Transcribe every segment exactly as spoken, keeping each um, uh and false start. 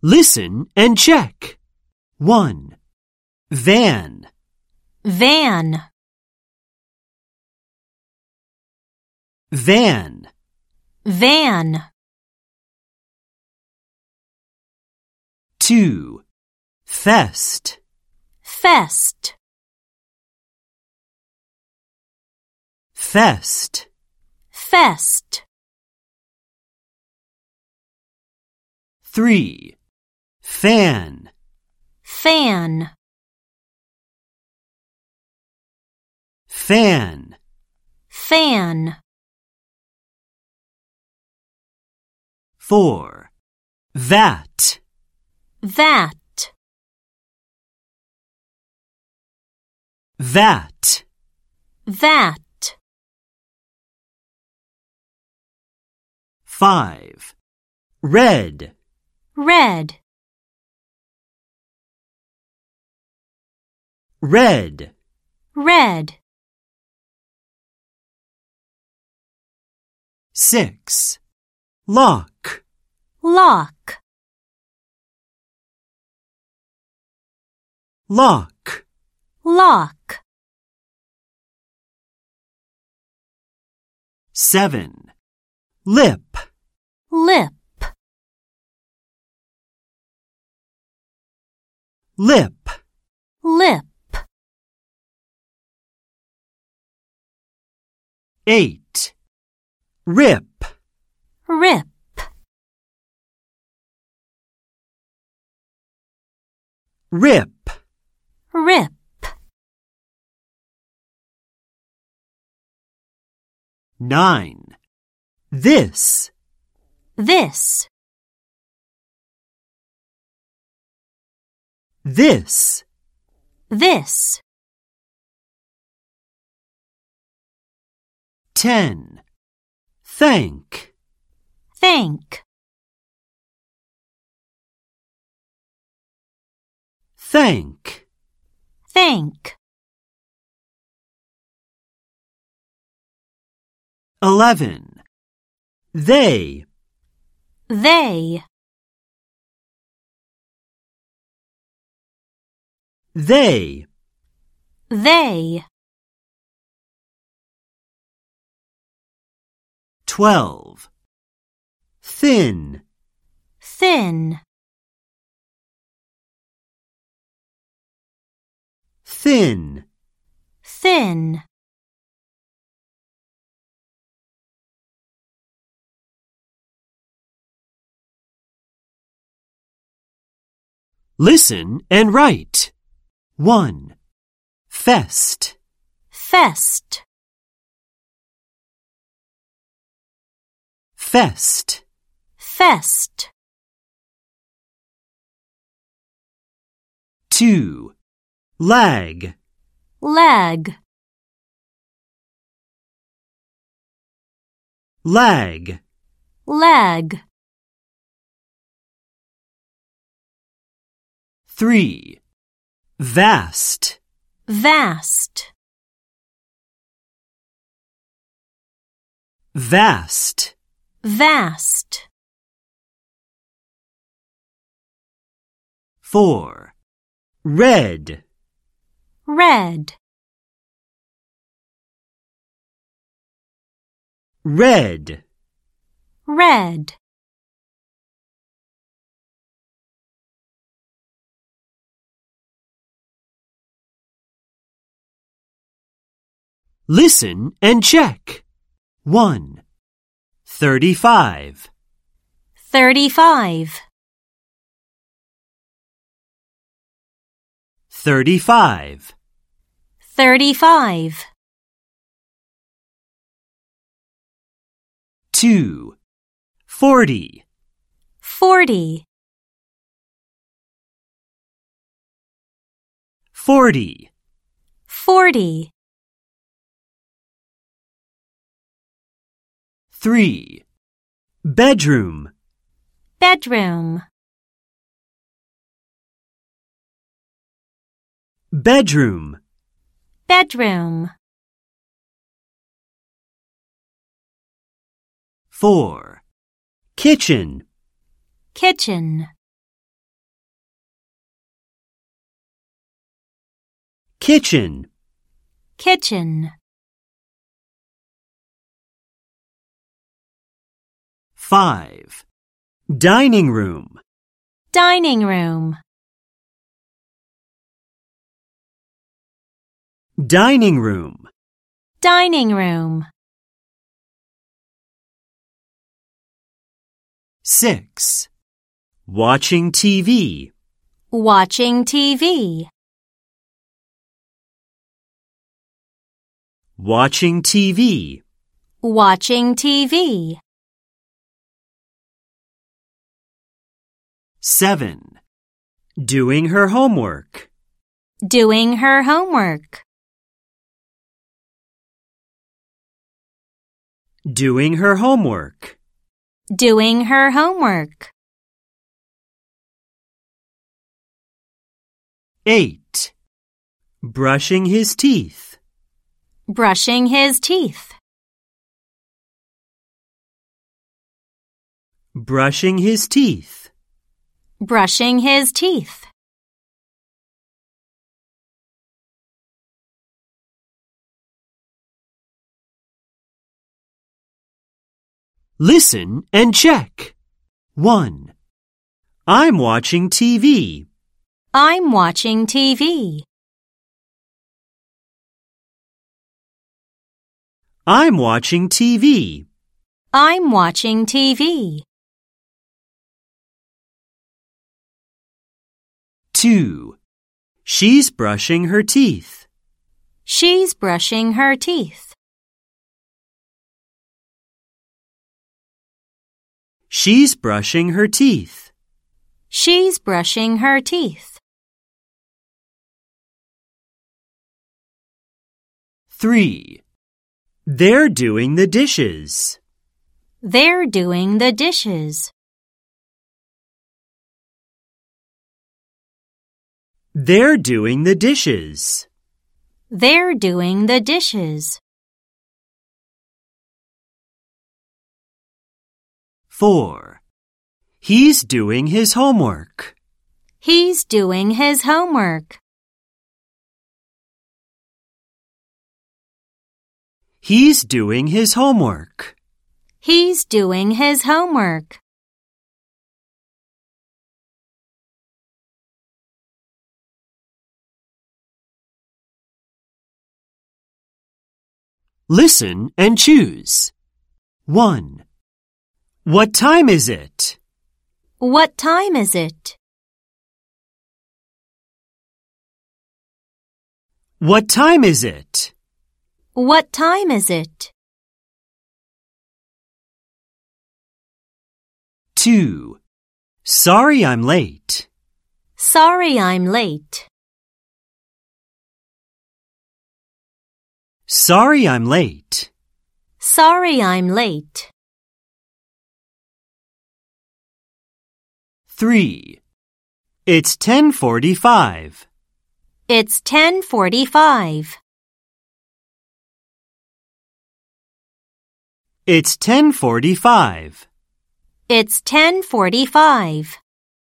Listen and check. one. Van. Van. Van. Van. two. Fest. Fest. Fest. Fest. three. Fan. Fan. Fan. Fan. four. Vat. Vat. Vat. Vat. five. Red. Red. Red. Red. six. Lock. Lock. Lock. Lock. seven. Lip. Lip. Lip. Lip. eight. Rip. Rip. Rip. Rip. nine. This. This. This. This. ten. Thank. Thank. Thank. Thank. eleven. They. They. They. They. twelve. Thin. Thin. Thin. Thin. Listen and write. one. Fest. Fest. Fest. Fest. two. Lag. Lag. Lag. Lag. three. Vast. Vast. Vast. Vast. four. Red. Red. Red. Red. Listen and check. one. Thirty-five. Thirty-five. Thirty-five. Thirty-five. two. Forty. Forty. Forty. Forty. three. Bedroom. Bedroom. Bedroom. Bedroom. four. Kitchen. Kitchen. kitchen, kitchen. five. Dining room, Dining room. dining room. Dining room. six. Watching T V, Watching T V. watching T V. Watching T V. seven. Doing her homework, Doing her homework. doing her homework. Doing her homework. eight. Brushing his teeth, Brushing his teeth. brushing his teeth. Brushing his teeth. Listen and check. one. I'm watching T V. I'm watching T V. I'm watching T V. I'm watching T V. two. She's brushing her teeth. She's brushing her teeth. She's brushing her teeth. She's brushing her teeth. three. They're doing the dishes. They're doing the dishes. They're doing the dishes. They're doing the dishes. four. He's doing his homework. He's doing his homework. He's doing his homework. He's doing his homework. Listen and choose. one. What time is it? What time is it? What time is it? What time is it? two. Sorry I'm late. Sorry I'm late. Sorry I'm late. Sorry I'm late. three. It's ten forty-five. It's ten forty-five. It's ten forty-five. It's ten forty-five.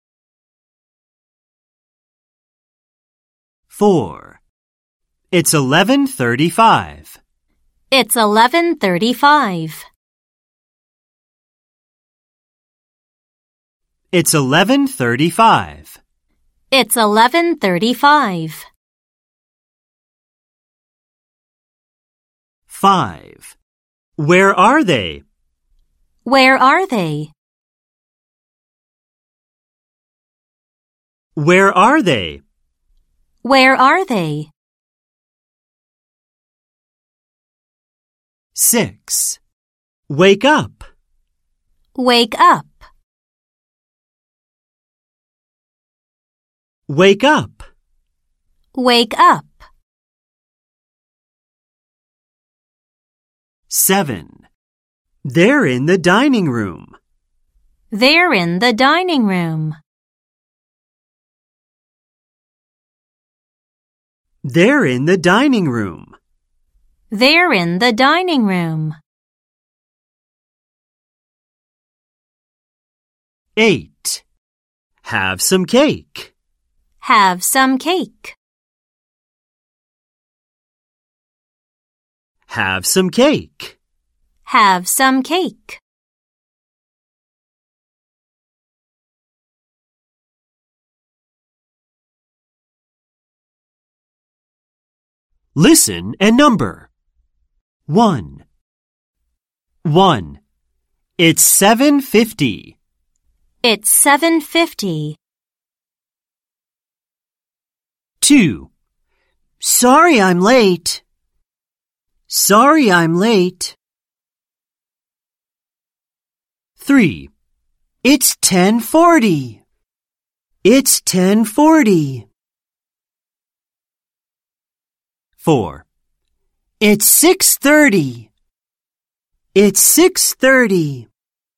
four. It's eleven thirty-five. It's eleven thirty-five. It's eleven thirty-five. It's eleven thirty-five. five. Where are they? Where are they? Where are they? Where are they? six. Wake up. Wake up. Wake up. Wake up. seven. They're in the dining room. They're in the dining room. They're in the dining room. They're in the dining room. eight. Have some cake. Have some cake. Have some cake. Have some cake. Listen and number. One. One. It's seven fifty. It's seven fifty. Two. Sorry I'm late. Sorry I'm late. Three. It's ten forty. It's ten forty. Four. It's six thirty. It's six thirty.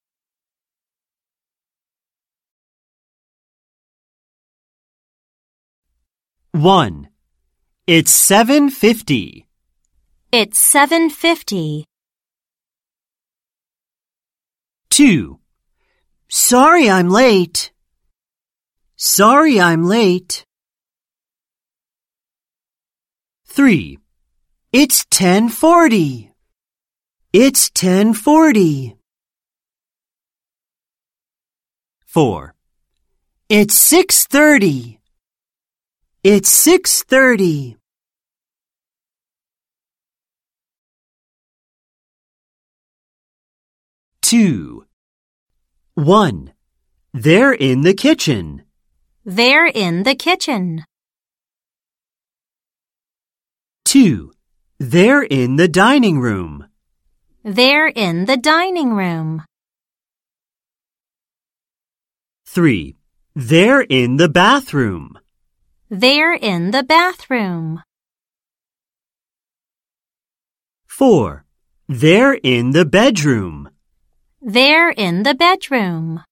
One. It's seven fifty. It's seven fifty. Two. Sorry I'm late. Sorry I'm late. Three. It's ten forty. It's ten forty. Four. It's six thirty. It's six thirty. Two. One. They're in the kitchen. They're in the kitchen. Two. They're in the dining room. They're in the dining room. Three. They're in the bathroom. They're in the bathroom. Four. They're in the bedroom. They're in the bedroom.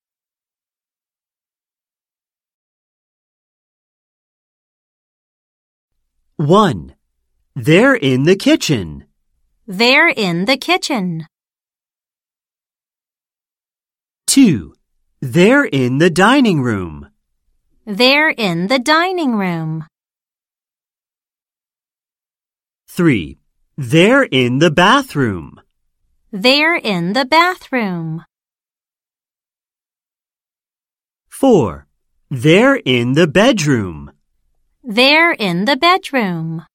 One. They're in the kitchen. They're in the kitchen. Two. They're in the dining room. They're in the dining room. Three. They're in the bathroom. They're in the bathroom. Four. They're in the bedroom. They're in the bedroom.